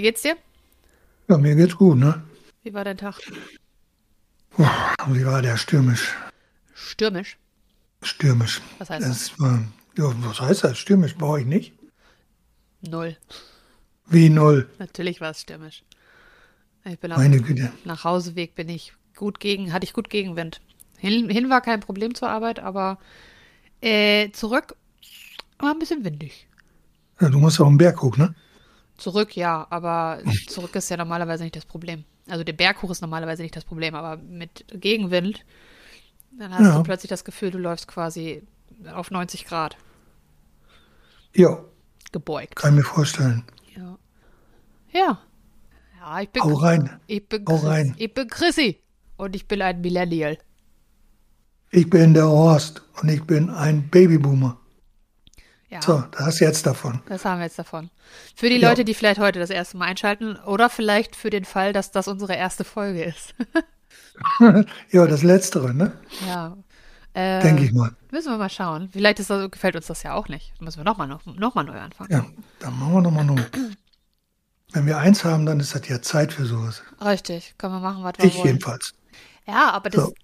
geht's dir? Ja, mir geht's gut, ne? Wie war dein Tag? Wie war der? Stürmisch. Stürmisch? Stürmisch. Was heißt das? Das war, ja, was heißt das? Stürmisch brauche ich nicht. Null. Wie null? Natürlich war es stürmisch. Ich bin Meine Güte. nach Hauseweg hatte ich gut Gegenwind. Hin war kein Problem zur Arbeit, aber zurück war ein bisschen windig. Ja, du musst auch einen Berg hoch, ne? Zurück ja, aber zurück ist ja normalerweise nicht das Problem. Also der Berg hoch ist normalerweise nicht das Problem, aber mit Gegenwind, dann hast Ja. du plötzlich das Gefühl, du läufst quasi auf 90 Grad Ja, gebeugt. kann ich mir vorstellen. Ja. Ja. Ja, ich bin Hau rein. Hau rein. Ich bin Chrissy und ich bin ein Millennial. Ich bin der Horst und ich bin ein Babyboomer. Ja, So, das hast du jetzt davon. das haben wir jetzt davon. Für die Ja. Leute, die vielleicht heute das erste Mal einschalten oder vielleicht für den Fall, dass das unsere erste Folge ist. Ja, das Letztere, ne? Ja. Denke ich mal. Müssen wir mal schauen. Vielleicht gefällt uns das ja auch nicht. Müssen wir noch mal neu anfangen. Ja, dann machen wir nochmal neu. Wenn wir eins haben, dann ist das ja Zeit für sowas. Richtig, können wir machen, was wir Ich wollen. jedenfalls. Ja, aber So.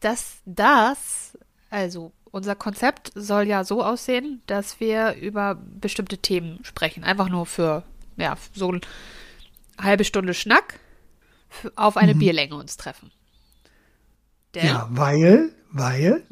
also unser Konzept soll ja so aussehen, dass wir über bestimmte Themen sprechen. Einfach nur für, ja, so eine halbe Stunde Schnack auf eine Bierlänge uns treffen. Denn, Ja, weil weil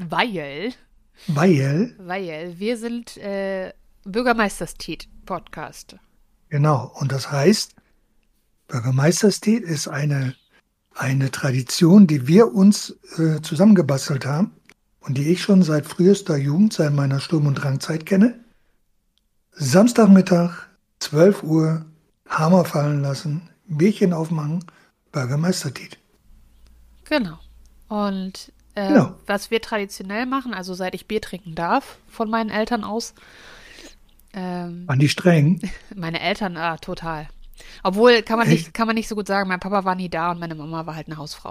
wir sind Bürgermeisterstit-Podcast. Genau. Und das heißt, Bürgermeisterstit ist eine Tradition, die wir uns zusammengebastelt haben und die ich schon seit frühester Jugend, seit meiner Sturm- und Drangzeit kenne. Samstagmittag, 12 Uhr, Hammer fallen lassen, Bierchen aufmachen, Bürgermeisterstit. Genau. Und Genau. was wir traditionell machen, also seit ich Bier trinken darf, von meinen Eltern aus, Waren die streng? meine Eltern, total. Obwohl, kann man Echt? nicht so gut sagen, mein Papa war nie da und meine Mama war halt eine Hausfrau.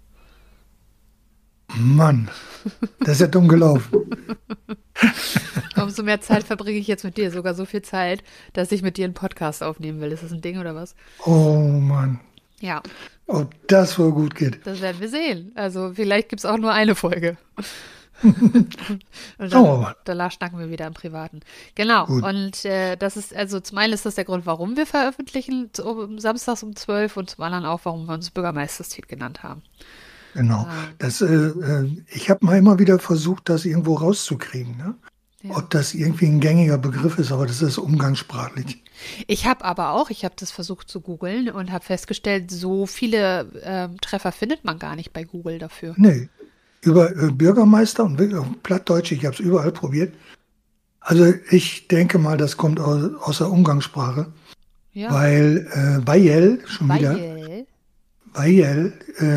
Mann, das ist ja dumm gelaufen. Umso mehr Zeit verbringe ich jetzt mit dir, sogar so viel Zeit, dass ich mit dir einen Podcast aufnehmen will. Ist das ein Ding oder was? Oh Mann, Ja, ob das wohl gut geht. das werden wir sehen. Also vielleicht gibt es auch nur eine Folge. Und Schauen wir mal. danach schnacken wir wieder im Privaten. Genau. Gut. Und das ist, also zum einen ist das der Grund, warum wir veröffentlichen, samstags um 12 und zum anderen auch, warum wir uns Bürgermeisterstit genannt haben. Genau. Ich habe mal immer wieder versucht, das irgendwo rauszukriegen, ne? Ja. Ob das irgendwie ein gängiger Begriff ist, aber das ist umgangssprachlich. Ich habe das versucht zu googeln und habe festgestellt, so viele Treffer findet man gar nicht bei Google dafür. Nee, über Bürgermeister und Plattdeutsch, ich habe es überall probiert. Also ich denke mal, das kommt aus der Umgangssprache, Ja, weil weil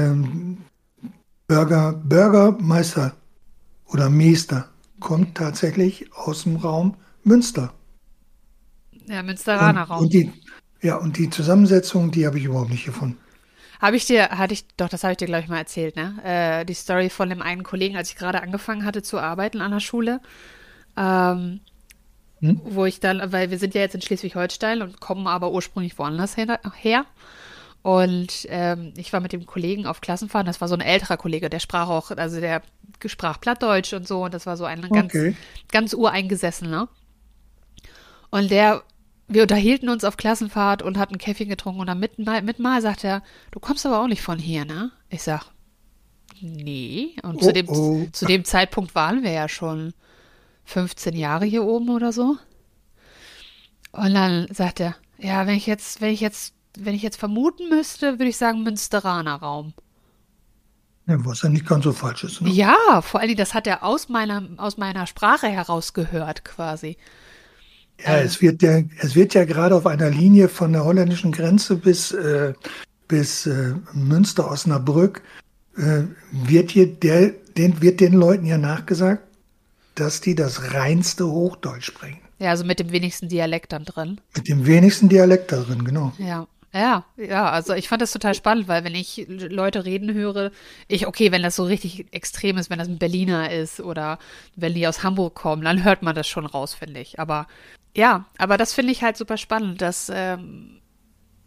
Bürgermeister oder Meester kommt tatsächlich aus dem Raum Münster. ja, Münsteraner Und Raum. die Zusammensetzung, die habe ich überhaupt nicht gefunden. Das habe ich dir, glaube ich, mal erzählt, ne? Die Story von dem einen Kollegen, als ich gerade angefangen hatte zu arbeiten an der Schule, wo ich dann, weil wir sind ja jetzt in Schleswig-Holstein und kommen aber ursprünglich woanders her. Und ich war mit dem Kollegen auf Klassenfahrt, das war so ein älterer Kollege, der sprach auch, also der sprach Plattdeutsch und so, und das war so ein Okay. ganz ureingesessener. Und wir unterhielten uns auf Klassenfahrt und hatten Käffchen getrunken und dann mit mal sagt er, du kommst aber auch nicht von hier, ne? Ich sag, nee. Und Oh. zu dem Zeitpunkt waren wir ja schon 15 Jahre hier oben oder so. Und dann sagt er, ja, wenn ich jetzt vermuten müsste, würde ich sagen Münsteraner Raum. Ja, was ja nicht ganz so falsch ist. Ne? Ja, vor allen Dingen, das hat er aus meiner Sprache heraus gehört, quasi. Ja, es wird ja gerade auf einer Linie von der holländischen Grenze bis Münster, Osnabrück, wird den Leuten ja nachgesagt, dass die das reinste Hochdeutsch sprechen. Ja, also mit dem wenigsten Dialekt dann drin. Mit dem wenigsten Dialekt darin, genau. Ja, also ich fand das total spannend, weil wenn ich Leute reden höre, wenn das so richtig extrem ist, wenn das ein Berliner ist oder wenn die aus Hamburg kommen, dann hört man das schon raus, finde ich. Aber das finde ich halt super spannend, dass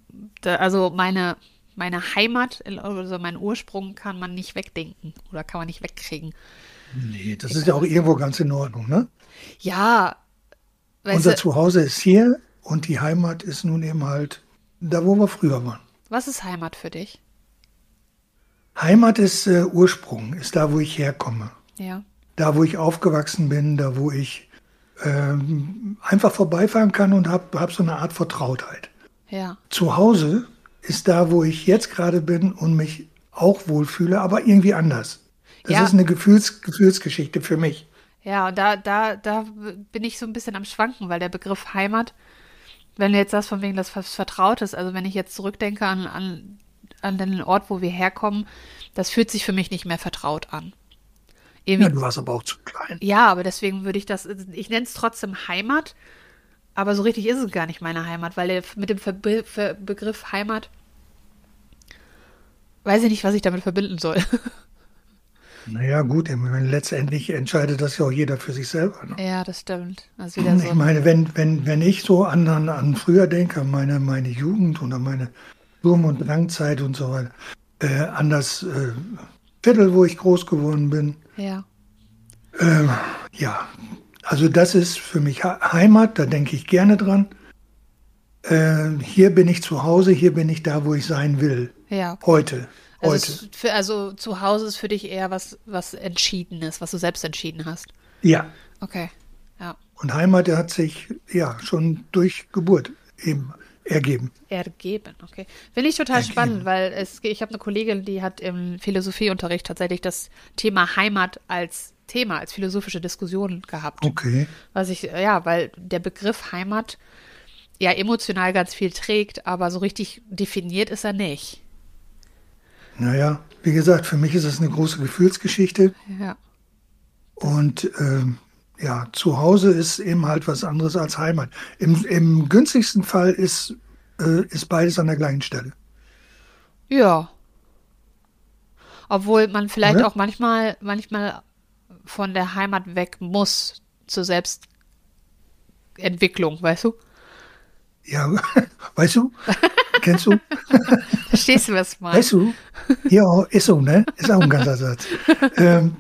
Also meine Heimat, also meinen Ursprung kann man nicht wegdenken oder kann man nicht wegkriegen. Nee, das ist ja Egal auch was. irgendwo ganz in Ordnung, ne? Ja, weißt Unser du, Zuhause ist hier und die Heimat ist nun eben halt da, wo wir früher waren. was ist Heimat für dich? Heimat ist Ursprung, ist da, wo ich herkomme. Ja, Da, wo ich aufgewachsen bin, da, wo ich einfach vorbeifahren kann und hab so eine Art Vertrautheit. ja, Zu Hause ist da, wo ich jetzt gerade bin und mich auch wohlfühle, aber irgendwie anders. Das ist ja, eine Gefühlsgeschichte für mich. ja, und da bin ich so ein bisschen am Schwanken, weil der Begriff Heimat, wenn du jetzt sagst, von wegen das was Vertrautes, also wenn ich jetzt zurückdenke an den Ort, wo wir herkommen, das fühlt sich für mich nicht mehr vertraut an. Ja, Irgendwie, du warst aber auch zu klein. ja, aber deswegen würde ich nenne es trotzdem Heimat, aber so richtig ist es gar nicht meine Heimat, weil mit dem Begriff Heimat weiß ich nicht, was ich damit verbinden soll. Naja, gut, ich meine, letztendlich entscheidet das ja auch jeder für sich selber. Ne? Ja, das stimmt. Das ist wieder so Ich ein, meine, wenn ich so an früher denke, an meine Jugend und an meine Sturm- und Drangzeit und so weiter, an das Viertel, wo ich groß geworden bin, ja, äh, ja, also das ist für mich Heimat, da denke ich gerne dran. Hier bin ich zu Hause, hier bin ich da, wo ich sein will. ja, okay. Heute, Also, heute. also zu Hause ist für dich eher was Entschiedenes, was du selbst entschieden hast. Ja, Okay, ja. und Heimat, der hat sich ja schon durch Geburt eben ergeben. Ergeben, okay. Finde ich total spannend, Ergeben. weil ich habe eine Kollegin, die hat im Philosophieunterricht tatsächlich das Thema Heimat als Thema, als philosophische Diskussion gehabt. Okay. Ja, weil der Begriff Heimat ja emotional ganz viel trägt, aber so richtig definiert ist er nicht. Naja, wie gesagt, für mich ist es eine große Gefühlsgeschichte Ja, und ja, zu Hause ist eben halt was anderes als Heimat. Im günstigsten Fall ist beides an der gleichen Stelle, ja. Obwohl man vielleicht oder? auch manchmal von der Heimat weg muss zur Selbstentwicklung, weißt du? Ja, weißt du, kennst du, Verstehst du, was ich meine? weißt du, ja, ist so, ne? Ist auch ein ganzer Satz. Ähm,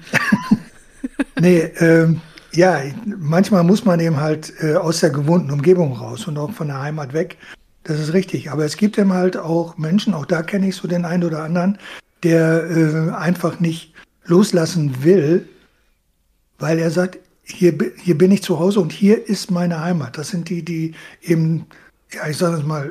nee, ja, manchmal muss man eben halt aus der gewohnten Umgebung raus und auch von der Heimat weg. Das ist richtig. Aber es gibt eben halt auch Menschen, auch da kenne ich so den einen oder anderen, der einfach nicht loslassen will, weil er sagt, hier bin ich zu Hause und hier ist meine Heimat. Das sind die, die eben, ja, ich sage es mal,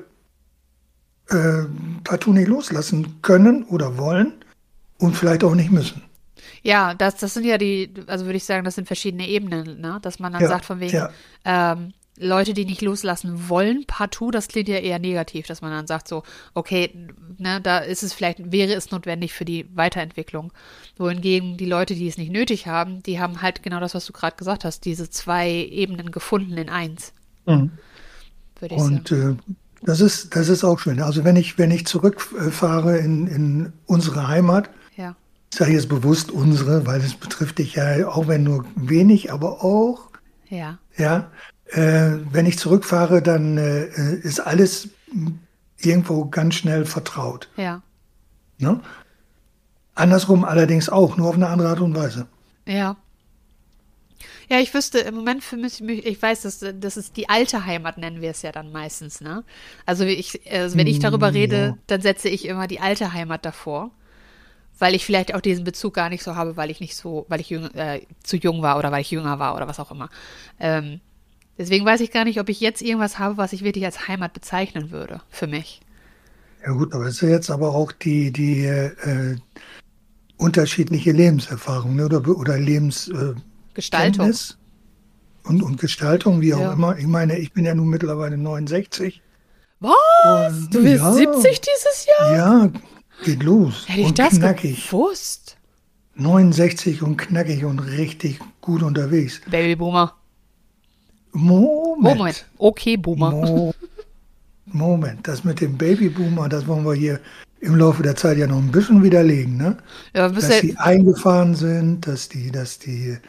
äh, partout nicht loslassen können oder wollen und vielleicht auch nicht müssen. Ja, das sind ja also würde ich sagen, das sind verschiedene Ebenen, ne? Dass man dann Ja, sagt von wegen, ja, Leute, die nicht loslassen wollen, partout, das klingt ja eher negativ, dass man dann sagt so, okay, ne, wäre es notwendig für die Weiterentwicklung. Wohingegen die Leute, die es nicht nötig haben, die haben halt genau das, was du gerade gesagt hast, diese zwei Ebenen gefunden in eins, mhm. würde ich sagen. Und das ist auch schön. Also wenn ich zurückfahre in unsere Heimat, Ja, ich sage jetzt bewusst unsere, weil es betrifft dich ja auch wenn nur wenig, aber auch, ja, ja, wenn ich zurückfahre, dann ist alles irgendwo ganz schnell vertraut. ja, Ne? Andersrum allerdings auch, nur auf eine andere Art und Weise. ja. Ja, ich wüsste im Moment für mich, ich weiß, das ist die alte Heimat, nennen wir es ja dann meistens, ne? Also wenn ich darüber rede, Ja. dann setze ich immer die alte Heimat davor, weil ich vielleicht auch diesen Bezug gar nicht so habe, weil ich zu jung war oder weil ich jünger war oder was auch immer. Ähm, Deswegen weiß ich gar nicht, ob ich jetzt irgendwas habe, was ich wirklich als Heimat bezeichnen würde, für mich. Ja gut, aber es ist ja jetzt aber auch die unterschiedliche Lebenserfahrung, ne? Oder Gestaltung. Lebenskenntnis und Gestaltung, wie auch Ja. immer. Ich meine, ich bin ja nun mittlerweile 69 Was? und Du wirst ja, 70 dieses Jahr? ja, geht los Hätte ich und das knackig. gewusst? 69 und knackig und richtig gut unterwegs. Babyboomer. Oh, Moment, Moment. Okay, Boomer. Moment, das mit dem Babyboomer, das wollen wir hier im Laufe der Zeit ja noch ein bisschen widerlegen, ne? Ja, bist Dass ja, die eingefahren sind, dass die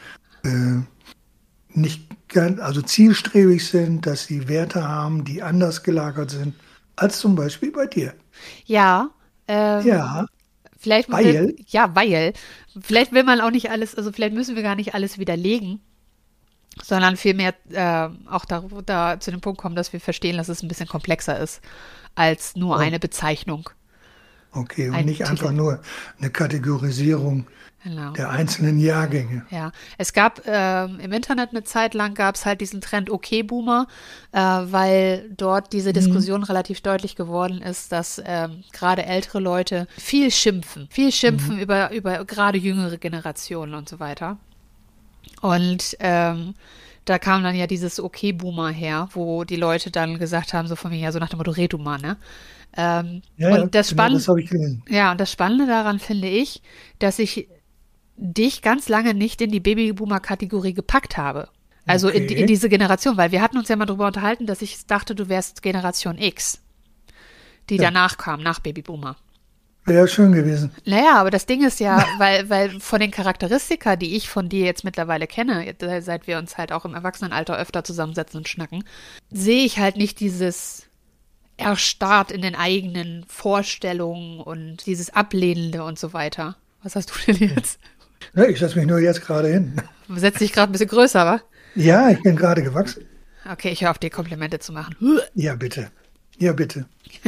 nicht ganz, also zielstrebig sind, dass sie Werte haben, die anders gelagert sind als zum Beispiel bei dir. Ja, Ja, vielleicht weil, weil vielleicht will man auch nicht alles, also vielleicht müssen wir gar nicht alles widerlegen, sondern vielmehr auch da zu dem Punkt kommen, dass wir verstehen, dass es ein bisschen komplexer ist als nur oh, eine Bezeichnung, okay, und ein nicht einfach Titel. nur eine Kategorisierung Genau. der einzelnen Jahrgänge. Ja, es gab im Internet eine Zeit lang gab es halt diesen Trend Okay-Boomer, weil dort diese Mhm. Diskussion relativ deutlich geworden ist, dass gerade ältere Leute viel Mhm. schimpfen über gerade jüngere Generationen und so weiter. Und da kam dann ja dieses Okay-Boomer her, wo die Leute dann gesagt haben, so von mir, ja, so nach dem Motto, red du mal, ne? Ja, ja, Und das genau, das Spannende, habe ich gelesen. ja, und das Spannende daran finde ich, dass ich dich ganz lange nicht in die Babyboomer-Kategorie gepackt habe. Also in Okay, diese Generation, weil wir hatten uns ja mal darüber unterhalten, dass ich dachte, du wärst Generation X, die ja, danach kam, nach Babyboomer. wäre schön gewesen. Naja, aber das Ding ist ja, weil von den Charakteristika, die ich von dir jetzt mittlerweile kenne, seit wir uns halt auch im Erwachsenenalter öfter zusammensetzen und schnacken, sehe ich halt nicht dieses Erstarrt in den eigenen Vorstellungen und dieses Ablehnende und so weiter. Was hast du denn jetzt? Ja, ich setze mich nur jetzt gerade hin. Setzt dich gerade ein bisschen größer, wa? Ja, ich bin gerade gewachsen. Okay, ich höre auf, dir Komplimente zu machen. Ja, bitte. Ja, bitte.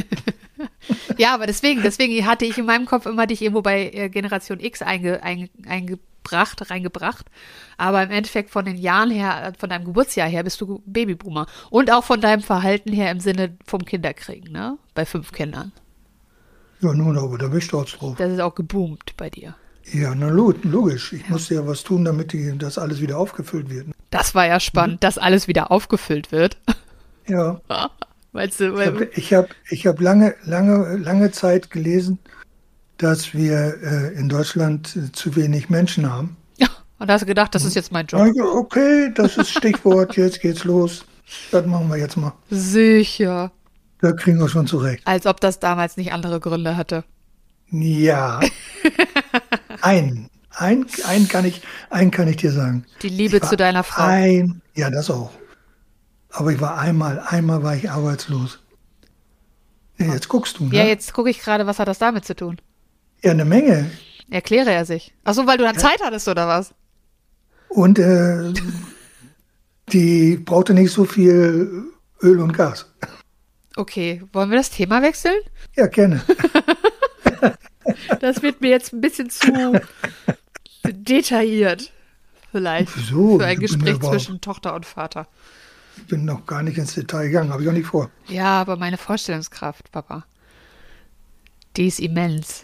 Ja, aber deswegen hatte ich in meinem Kopf immer dich irgendwo bei Generation X reingebracht. Aber im Endeffekt von den Jahren her, von deinem Geburtsjahr her, bist du Babyboomer. Und auch von deinem Verhalten her im Sinne vom Kinderkriegen, ne? Bei 5 Kindern. Ja, nun, aber da bin ich stolz drauf. Das ist auch geboomt bei dir. Ja, na logisch. Ich Ja. musste ja was tun, damit das alles wieder aufgefüllt wird. Das war ja Mhm. spannend, dass alles wieder aufgefüllt wird. Ja, Weißt du, ich habe ich hab lange Zeit gelesen, dass wir in Deutschland zu wenig Menschen haben. ja, und da hast du gedacht, das ist Mhm. jetzt mein Job. Also, okay, das ist Stichwort, jetzt geht's los. Das machen wir jetzt mal. Sicher. Da kriegen wir schon zurecht. Als ob das damals nicht andere Gründe hatte. Ja, einen kann ich dir sagen. Die Ich Liebe zu war deiner Frau. ja, das auch. Aber ich war einmal war ich arbeitslos. Ja, jetzt guckst du, Ja, ne? jetzt gucke ich gerade, was hat das damit zu tun? Ja, eine Menge. Erkläre er sich. Ach so, weil du dann Ja. Zeit hattest, oder was? Und die brauchte nicht so viel Öl und Gas. Okay, wollen wir das Thema wechseln? Ja, gerne. Das wird mir jetzt ein bisschen zu detailliert. Vielleicht. Wieso? Für ein Ich bin, Gespräch zwischen Tochter und Vater. ich bin noch gar nicht ins Detail gegangen, habe ich auch nicht vor. Ja, aber meine Vorstellungskraft, Papa, die ist immens.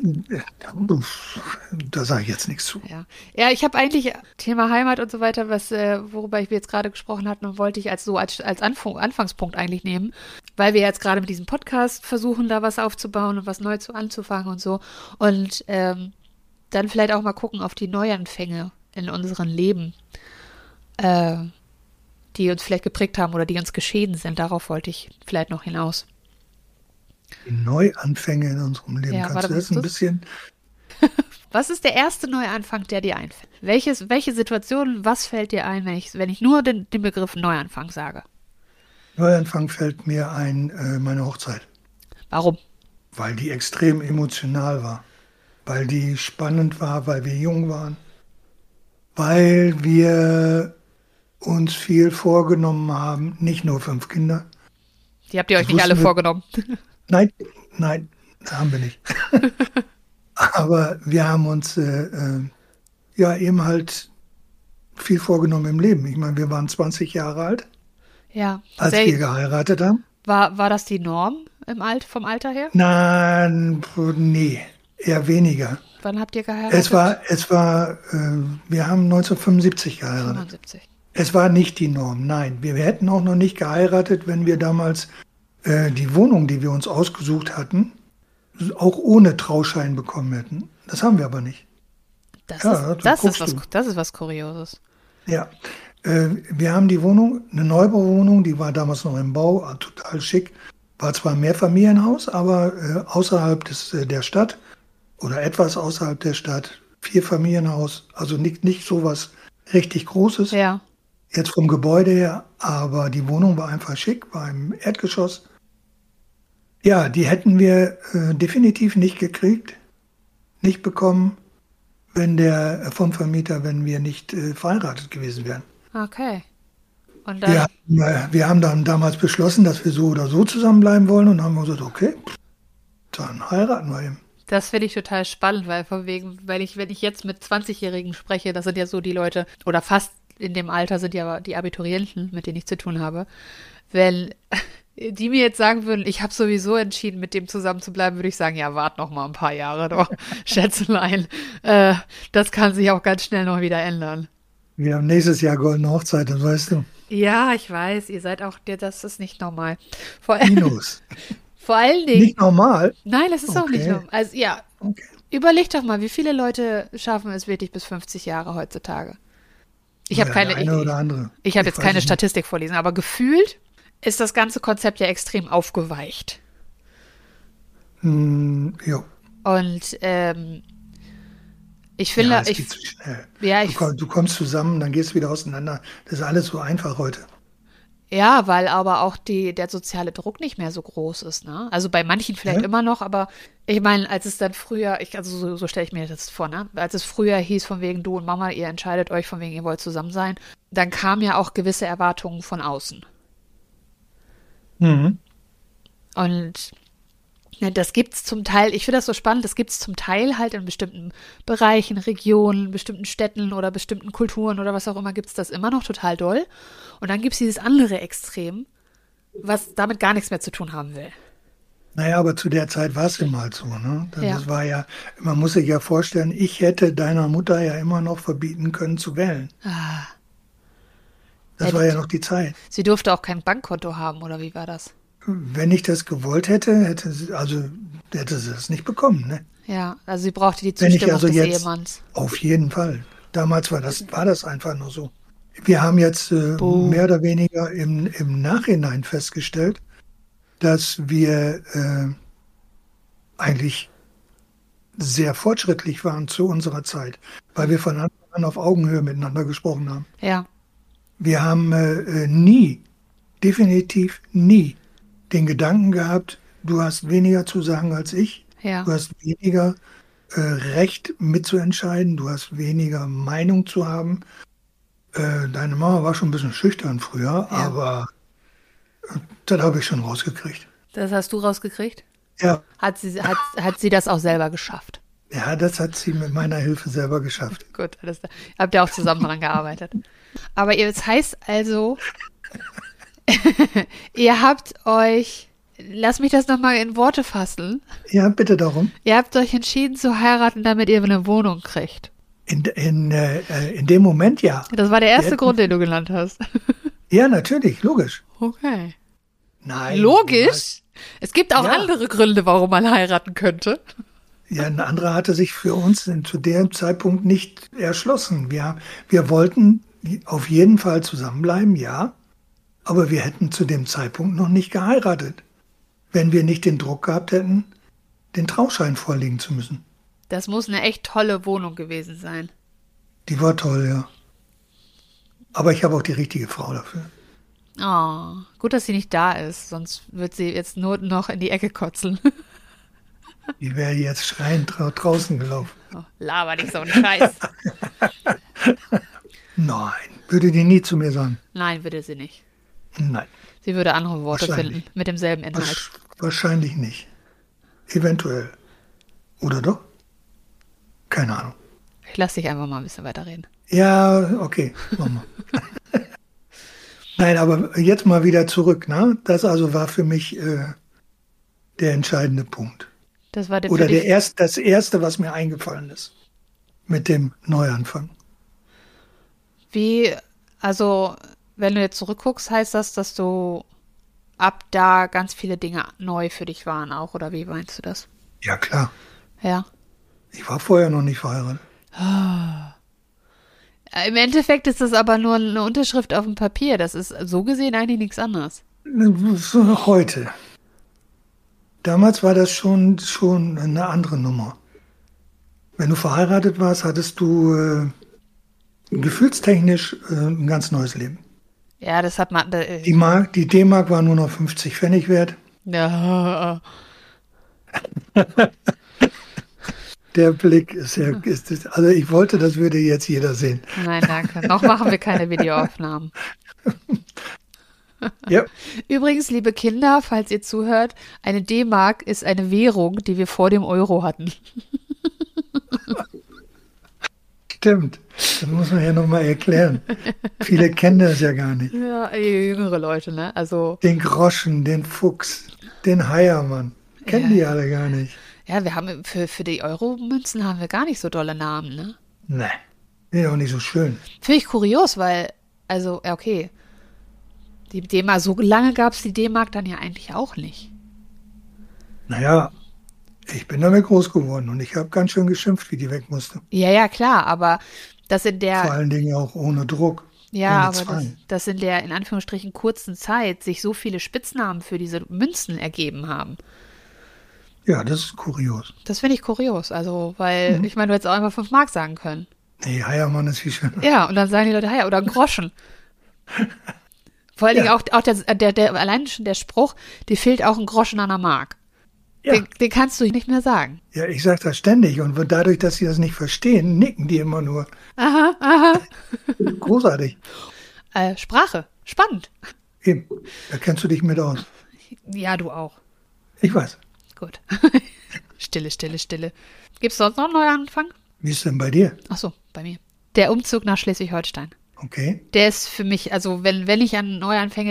Da sage ich jetzt nichts zu. Ja, ja, ich habe eigentlich Thema Heimat und so weiter, worüber wir jetzt gerade gesprochen hatten, und wollte ich als Anfangspunkt eigentlich nehmen, weil wir jetzt gerade mit diesem Podcast versuchen, da was aufzubauen und was neu anzufangen und so. Und dann vielleicht auch mal gucken auf die Neuanfänge in unserem Leben, äh, die uns vielleicht geprägt haben oder die uns geschehen sind. Darauf wollte ich vielleicht noch hinaus. Die Neuanfänge in unserem Leben. Ja, Kannst warte, du das musst ein du's? bisschen? Was ist der erste Neuanfang, der dir einfällt? Welche Situation, was fällt dir ein, wenn ich nur den Begriff Neuanfang sage? Neuanfang fällt mir ein, meine Hochzeit. Warum? Weil die extrem emotional war. Weil die spannend war, weil wir jung waren. Weil wir uns viel vorgenommen haben. Nicht nur 5 Kinder. Die habt ihr euch Das nicht alle wussten wir. vorgenommen. Nein, nein, haben wir nicht. Aber wir haben uns ja eben halt viel vorgenommen im Leben. Ich meine, wir waren 20 Jahre alt, Ja, als wir geheiratet haben. war das die Norm vom Alter her? Nein, nee, eher weniger. Wann habt ihr geheiratet? Wir haben 1975 geheiratet. 75. Es war nicht die Norm, nein. Wir hätten auch noch nicht geheiratet, wenn wir damals die Wohnung, die wir uns ausgesucht hatten, auch ohne Trauschein bekommen hätten. Das haben wir aber nicht. Das Ja, ist, da das ist guckst du. das ist was Kurioses. Ja, wir haben die Wohnung, eine Neubauwohnung, die war damals noch im Bau, total schick. War zwar ein Mehrfamilienhaus, aber außerhalb der Stadt oder etwas außerhalb der Stadt, 4-Familienhaus, also nicht so was richtig Großes, Ja, jetzt vom Gebäude her, aber die Wohnung war einfach schick, war im Erdgeschoss. Ja, die hätten wir definitiv nicht gekriegt, nicht bekommen, wenn vom Vermieter, wenn wir nicht verheiratet gewesen wären. Okay. Und Wir, dann, wir haben dann damals beschlossen, dass wir so oder so zusammenbleiben wollen und haben gesagt, okay, dann heiraten wir eben. das finde ich total spannend, weil von wegen, wenn ich jetzt mit 20-Jährigen spreche, das sind ja so die Leute, oder fast in dem Alter sind ja die Abiturienten, mit denen ich zu tun habe. Wenn die mir jetzt sagen würden, ich habe sowieso entschieden, mit dem zusammen zu bleiben, würde ich sagen, ja, wart noch mal ein paar Jahre doch, Schätzelein. Das kann sich auch ganz schnell noch wieder ändern. Wir haben nächstes Jahr goldene Hochzeit, das weißt du. Ja, ich weiß, ihr seid auch, das ist nicht normal. Vor, Minus. vor allen Dingen, Nicht normal? nein, das ist auch nicht Okay. normal. Also ja, Okay. überleg doch mal, wie viele Leute schaffen es wirklich bis 50 Jahre heutzutage? Ich habe Ja, keine, der eine oder andere. ich habe jetzt weiß keine es nicht. Statistik vorlesen, aber gefühlt ist das ganze Konzept ja extrem aufgeweicht. Jo. Und ich Ja, finde, es geht zu schnell. ja, ich, Du kommst zusammen, dann gehst du wieder auseinander. Das ist alles so einfach heute. ja, weil aber auch der soziale Druck nicht mehr so groß ist, ne? Also bei manchen vielleicht Ja? immer noch, aber ich meine, als es dann früher, also so stelle ich mir das vor, ne? Als es früher hieß von wegen du und Mama, ihr entscheidet euch von wegen, ihr wollt zusammen sein, dann kamen ja auch gewisse Erwartungen von außen. Mhm. Und ja, das gibt's zum Teil, ich finde das so spannend, das gibt's zum Teil halt in bestimmten Bereichen, Regionen, bestimmten Städten oder bestimmten Kulturen oder was auch immer, gibt's das immer noch total doll. Und dann gibt's dieses andere Extrem, was damit gar nichts mehr zu tun haben will. Naja, aber zu der Zeit war es immer halt so, ne? Ja. Das war ja, man muss sich ja vorstellen, ich hätte deiner Mutter ja immer noch verbieten können zu wählen. Das Ja, war ja noch die Zeit. Sie durfte auch kein Bankkonto haben, oder wie war das? Wenn ich das gewollt hätte, hätte sie das nicht bekommen, ne? Ja, also sie brauchte die Wenn ich Zustimmung also des jetzt, Ehemanns. auf jeden Fall. Damals war das einfach nur so. Wir haben jetzt Buh. mehr oder weniger im Nachhinein festgestellt, dass wir eigentlich sehr fortschrittlich waren zu unserer Zeit, weil wir von Anfang an auf Augenhöhe miteinander gesprochen haben. Ja, Wir haben nie, definitiv nie, den Gedanken gehabt, du hast weniger zu sagen als ich, ja, du hast weniger Recht mitzuentscheiden, du hast weniger Meinung zu haben. Deine Mama war schon ein bisschen schüchtern früher, Ja. aber das habe ich schon rausgekriegt. das hast du rausgekriegt? Ja, Hat sie das auch selber geschafft? ja, das hat sie mit meiner Hilfe selber geschafft. Gut, alles klar. Habt ihr auch zusammen dran gearbeitet. Aber das heißt also, ihr habt euch, lass mich das nochmal in Worte fassen, Ja, bitte darum. ihr habt euch entschieden zu heiraten, damit ihr eine Wohnung kriegt. In dem Moment ja. Das war der erste hätten- Grund, den du genannt hast. Ja, natürlich, logisch. Okay. Nein. Logisch. Es gibt auch Ja. andere Gründe, warum man heiraten könnte. Ja, ein anderer hatte sich für uns zu dem Zeitpunkt nicht erschlossen. Wir wollten auf jeden Fall zusammenbleiben, ja, aber wir hätten zu dem Zeitpunkt noch nicht geheiratet, wenn wir nicht den Druck gehabt hätten, den Trauschein vorlegen zu müssen. Das muss eine echt tolle Wohnung gewesen sein. Die war toll, ja. Aber ich habe auch die richtige Frau dafür. Oh, gut, dass sie nicht da ist, sonst wird sie jetzt nur noch in die Ecke kotzen. Die wäre jetzt schreiend draußen gelaufen. Oh, laber nicht so einen Scheiß. Nein, würde die nie zu mir sagen. Nein, würde sie nicht. Nein, Sie würde andere Worte Wahrscheinlich. finden mit demselben Inhalt. wahrscheinlich nicht. Eventuell. Oder doch? Keine Ahnung. Ich lasse dich einfach mal ein bisschen weiterreden. Ja, okay, machen wir. Nein, aber jetzt mal wieder zurück. Ne? Das also war für mich der entscheidende Punkt. Das war Oder für dich, das Erste, was mir eingefallen ist mit dem Neuanfang. wie, also, wenn du jetzt zurückguckst, heißt das, dass du ab da ganz viele Dinge neu für dich waren auch, oder wie meinst du das? Ja, klar. Ja. Ich war vorher noch nicht verheiratet. Im Endeffekt ist das aber nur eine Unterschrift auf dem Papier. Das ist so gesehen eigentlich nichts anderes. Heute. Damals war das schon eine andere Nummer. Wenn du verheiratet warst, hattest du gefühlstechnisch ein ganz neues Leben. Ja, das hat man. Die D-Mark war nur noch 50 Pfennig wert. Ja. Der Blick also ich wollte, das würde jetzt jeder sehen. Nein, danke. Noch machen wir keine Videoaufnahmen. Ja, Übrigens, liebe Kinder, falls ihr zuhört, eine D-Mark ist eine Währung, die wir vor dem Euro hatten. stimmt. Das muss man ja nochmal erklären. Viele kennen das ja gar nicht. Ja, jüngere Leute, ne? Also, Den Groschen, den Fuchs, den Heiermann. Kennen die alle gar nicht. ja, wir haben für die Euro-Münzen haben wir gar nicht so dolle Namen, ne? Nee, ist ja auch nicht so schön. Finde ich kurios, weil, also, ja, okay. Die D-Mark, so lange gab es die D-Mark dann ja eigentlich auch nicht. Naja, ich bin damit groß geworden und ich habe ganz schön geschimpft, wie die weg musste. Ja, ja, klar, aber das in Vor der, allen Dingen auch ohne Druck, ja, ohne aber Zwang. das in der, in Anführungsstrichen, kurzen Zeit sich so viele Spitznamen für diese Münzen ergeben haben. Ja, das ist kurios. Das finde ich kurios. Also, weil, ich meine, du hättest auch einfach 5 Mark sagen können. Nee, Heiermann ist viel schöner. Ja, und dann sagen die Leute, ja, oder ein Groschen. Vor allen Dingen Ja. auch der allein schon der Spruch, dir fehlt auch ein Groschen an der Mark. Ja. Den kannst du nicht mehr sagen. Ja, ich sage das ständig und dadurch, dass sie das nicht verstehen, nicken die immer nur. Aha, aha. Großartig. Sprache, spannend. Eben, da kennst du dich mit aus. Ja, du auch. Ich weiß. Gut. Stille, Stille, Stille. Gibt es sonst noch einen Neuanfang? Wie ist denn bei dir? Ach so, bei mir. Der Umzug nach Schleswig-Holstein. Okay. Der ist für mich, also wenn ich an Neuanfänge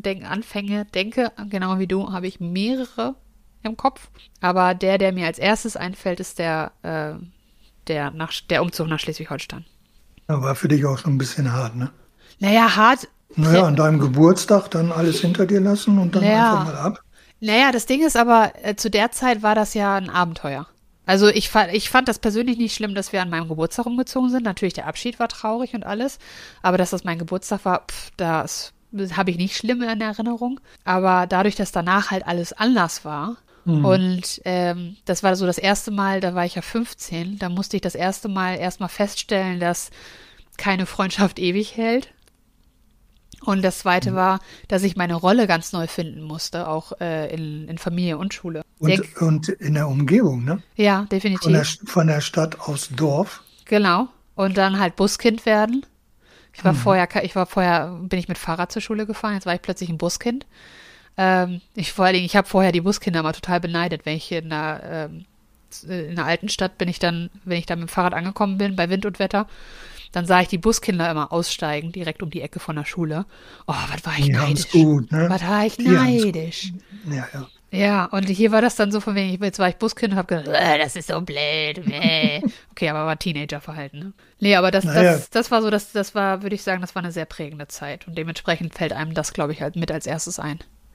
denke, genau wie du, habe ich mehrere im Kopf. Aber der mir als erstes einfällt, ist der Umzug nach Schleswig-Holstein. Das war für dich auch schon ein bisschen hart, ne? Naja, hart. Naja, an deinem Geburtstag dann alles hinter dir lassen und dann Ja. einfach mal ab. Naja, das Ding ist aber, zu der Zeit war das ja ein Abenteuer. Also ich fand das persönlich nicht schlimm, dass wir an meinem Geburtstag umgezogen sind. Natürlich, der Abschied war traurig und alles. Aber dass das mein Geburtstag war, das habe ich nicht schlimm in Erinnerung. Aber dadurch, dass danach halt alles anders war und das war so das erste Mal, da war ich ja 15, da musste ich das erste Mal erstmal feststellen, dass keine Freundschaft ewig hält. Und das zweite war, dass ich meine Rolle ganz neu finden musste, auch in Familie und Schule. Und in der Umgebung, ne? Ja, definitiv. Von der Stadt aufs Dorf. Genau. Und dann halt Buskind werden. Ich war vorher, bin ich mit Fahrrad zur Schule gefahren, jetzt war ich plötzlich ein Buskind. Ich habe vorher die Buskinder mal total beneidet, wenn ich in der alten Stadt wenn ich dann mit dem Fahrrad angekommen bin, bei Wind und Wetter, dann sah ich die Buskinder immer aussteigen, direkt um die Ecke von der Schule. Oh, was war ich Die haben's neidisch. gut, ne? Was war ich Die haben's neidisch. Ja, ja. Ja, und hier war das dann so von wegen, jetzt war ich Buskind und hab gedacht, das ist so blöd. Okay, aber war Teenagerverhalten, ne? Nee, aber das war so, das war, würde ich sagen, das war eine sehr prägende Zeit. Und dementsprechend fällt einem das, glaube ich, halt mit als erstes ein.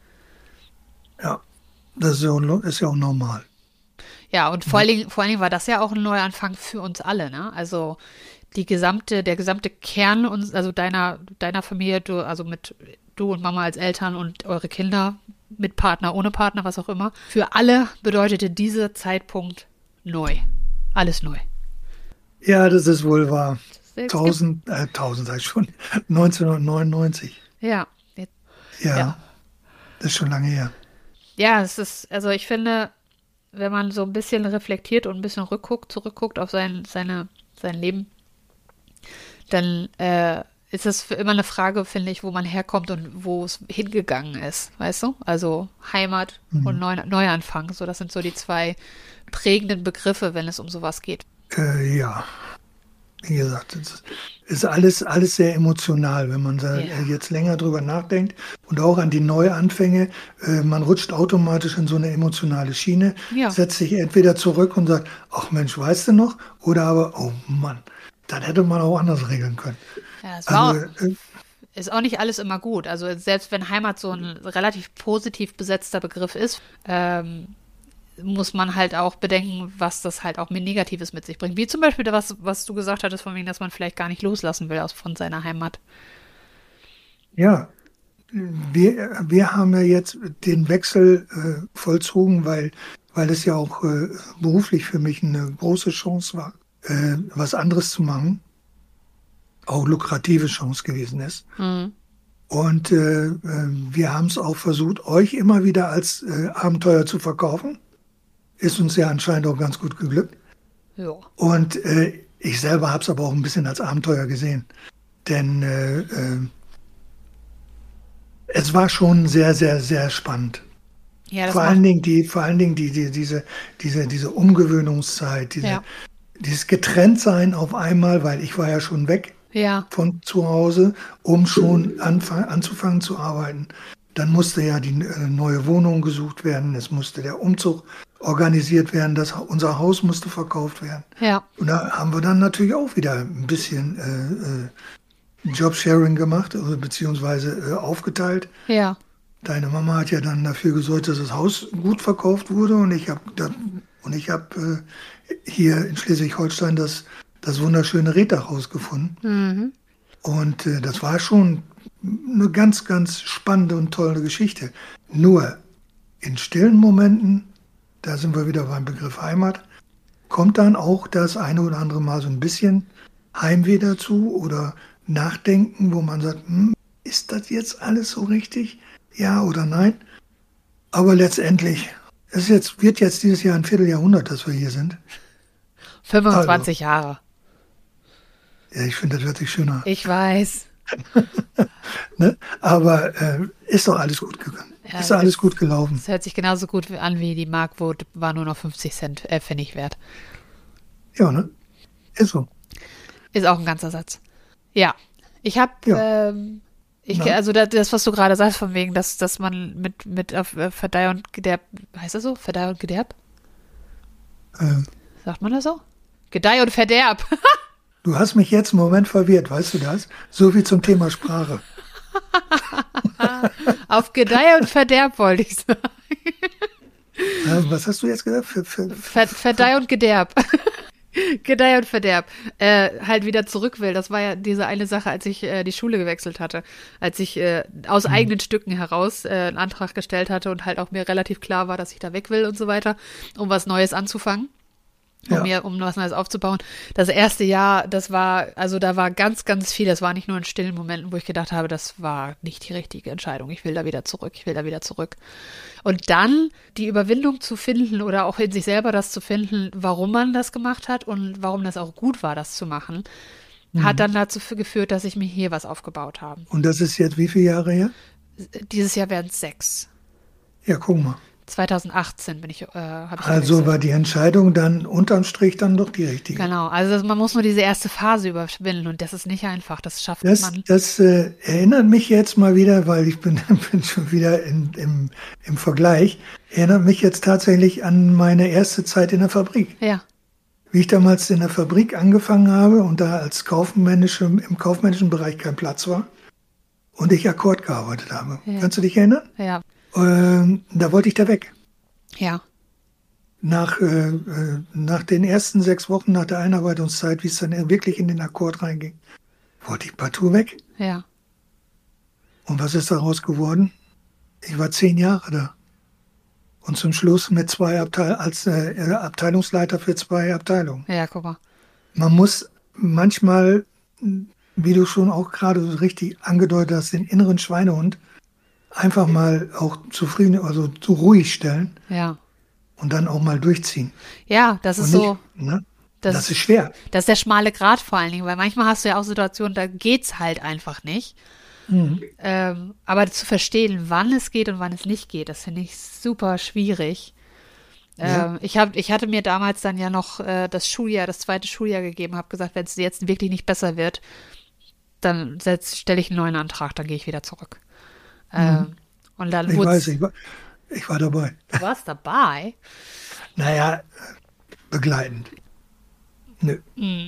Ja, das ist ja auch normal. Ja, und vor allen Dingen war das ja auch ein Neuanfang für uns alle, ne? Also der gesamte Kern also deiner Familie, du und Mama als Eltern und eure Kinder mit Partner, ohne Partner, was auch immer. Für alle bedeutete dieser Zeitpunkt neu. Alles neu. Ja, das ist wohl wahr. Es 1000 sag ich schon, 1999. Ja. Ja, das ist schon lange her. Ja, also ich finde, wenn man so ein bisschen reflektiert und ein bisschen zurückguckt auf sein Leben, dann ist es immer eine Frage, finde ich, wo man herkommt und wo es hingegangen ist, weißt du? Also Heimat und Neuanfang, so das sind so die zwei prägenden Begriffe, wenn es um sowas geht. Ja, wie gesagt, es ist alles sehr emotional, wenn man da jetzt länger drüber nachdenkt und auch an die Neuanfänge. Man rutscht automatisch in so eine emotionale Schiene, setzt sich entweder zurück und sagt, ach Mensch, weißt du noch? Oder aber, oh Mann, das hätte man auch anders regeln können. Ja, es war ist auch nicht alles immer gut. Also selbst wenn Heimat so ein relativ positiv besetzter Begriff ist, muss man halt auch bedenken, was das halt auch mit Negatives mit sich bringt. Wie zum Beispiel das, was du gesagt hattest, von wegen, dass man vielleicht gar nicht loslassen will von seiner Heimat. Ja, wir haben ja jetzt den Wechsel vollzogen, weil es ja auch beruflich für mich eine große Chance war, was anderes zu machen. Auch lukrative Chance gewesen ist. Und wir haben es auch versucht, euch immer wieder als Abenteuer zu verkaufen. Ist uns ja anscheinend auch ganz gut geglückt. Ja. Und ich selber habe es aber auch ein bisschen als Abenteuer gesehen. Denn es war schon sehr, sehr, sehr spannend. Ja, das Vor allen Dingen diese Umgewöhnungszeit, ja. dieses Getrenntsein auf einmal, weil ich war ja schon weg Ja. von zu Hause, um schon anzufangen zu arbeiten. Dann musste ja die neue Wohnung gesucht werden, es musste der Umzug organisiert werden, unser Haus musste verkauft werden. Ja. Und da haben wir dann natürlich auch wieder ein bisschen Jobsharing gemacht, beziehungsweise aufgeteilt. Ja. Deine Mama hat ja dann dafür gesorgt, dass das Haus gut verkauft wurde und ich habe hier in Schleswig-Holstein das wunderschöne Reddachhaus gefunden. Mhm. Und das war schon eine ganz, ganz spannende und tolle Geschichte. Nur in stillen Momenten, da sind wir wieder beim Begriff Heimat, kommt dann auch das eine oder andere Mal so ein bisschen Heimweh dazu oder Nachdenken, wo man sagt, ist das jetzt alles so richtig? Ja oder nein? Aber letztendlich, wird jetzt dieses Jahr ein Vierteljahrhundert, dass wir hier sind. 25 Jahre. Ja, ich finde, das hört sich schöner an. Ich weiß. Ne? Aber ist doch alles gut gegangen. Ja, ist doch alles gut gelaufen. Das hört sich genauso gut an wie die Mark, war nur noch 50 Pfennig wert. Ja, ne? Ist so. Ist auch ein ganzer Satz. Ja. Ich habe, Ja. also das, was du gerade sagst, von wegen, dass man mit auf Verdeih und Gederb, heißt das so? Verdeih und Gederb? Sagt man das so? Gedeih und Verderb. Du hast mich jetzt einen Moment verwirrt, weißt du das? So wie zum Thema Sprache. Auf Gedeih und Verderb wollte ich sagen. Was hast du jetzt gesagt? Verdeih und Gederb. Gedeih und Verderb. Halt wieder zurück will. Das war ja diese eine Sache, als ich die Schule gewechselt hatte. Als ich aus eigenen Stücken heraus einen Antrag gestellt hatte und halt auch mir relativ klar war, dass ich da weg will und so weiter, um was Neues anzufangen. Um was Neues aufzubauen. Das erste Jahr, da war ganz, ganz viel. Das war nicht nur in stillen Momenten, wo ich gedacht habe, das war nicht die richtige Entscheidung. Ich will da wieder zurück. Und dann die Überwindung zu finden oder auch in sich selber das zu finden, warum man das gemacht hat und warum das auch gut war, das zu machen, hat dann dazu geführt, dass ich mir hier was aufgebaut habe. Und das ist jetzt wie viele Jahre her? Dieses Jahr werden es 6. Ja, guck mal. 2018 habe ich Also gewechselt. war die Entscheidung dann unterm Strich dann doch die richtige. Genau, also man muss nur diese erste Phase überwinden und das ist nicht einfach, das schafft man. Das erinnert mich jetzt mal wieder, weil ich bin schon wieder im Vergleich, erinnert mich jetzt tatsächlich an meine erste Zeit in der Fabrik. Ja, Wie ich damals in der Fabrik angefangen habe und da im kaufmännischen Bereich kein Platz war und ich Akkord gearbeitet habe. Ja. Kannst du dich erinnern? ja, Da wollte ich da weg. ja, Nach den ersten 6 Wochen nach der Einarbeitungszeit, wie es dann wirklich in den Akkord reinging, wollte ich partout weg. ja. Und was ist daraus geworden? Ich war 10 Jahre da. Und zum Schluss mit 2 als Abteilungsleiter für 2 Abteilungen. Ja, guck mal. Man muss manchmal, wie du schon auch gerade so richtig angedeutet hast, den inneren Schweinehund einfach mal auch zu ruhig stellen Ja. und dann auch mal durchziehen. Ja, das ist Und so. nicht, ne? Das ist schwer. Das ist der schmale Grat vor allen Dingen, weil manchmal hast du ja auch Situationen, da geht's halt einfach nicht. Aber zu verstehen, wann es geht und wann es nicht geht, das finde ich super schwierig. Ja. Ich hatte mir damals dann ja noch das zweite Schuljahr gegeben, habe gesagt, wenn es jetzt wirklich nicht besser wird, dann stelle ich einen neuen Antrag, dann gehe ich wieder zurück. Und dann Ich weiß, ich war dabei. Du warst dabei? Naja, begleitend. Nö.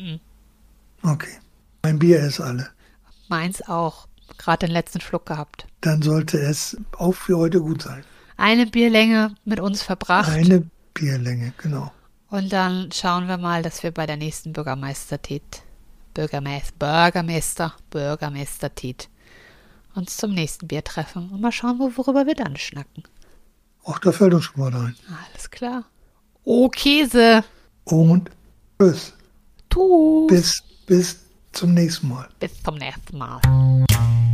Okay. Mein Bier ist alle. Meins auch. Gerade den letzten Schluck gehabt. Dann sollte es auch für heute gut sein. Eine Bierlänge mit uns verbracht. Eine Bierlänge, genau. Und dann schauen wir mal, dass wir bei der nächsten Bürgermeistertit uns zum nächsten Bier treffen und mal schauen, worüber wir dann schnacken. Ach, da fällt uns schon mal ein. Alles klar. Oh, Käse. Und tschüss. Tschüss. Bis zum nächsten Mal. Bis zum nächsten Mal.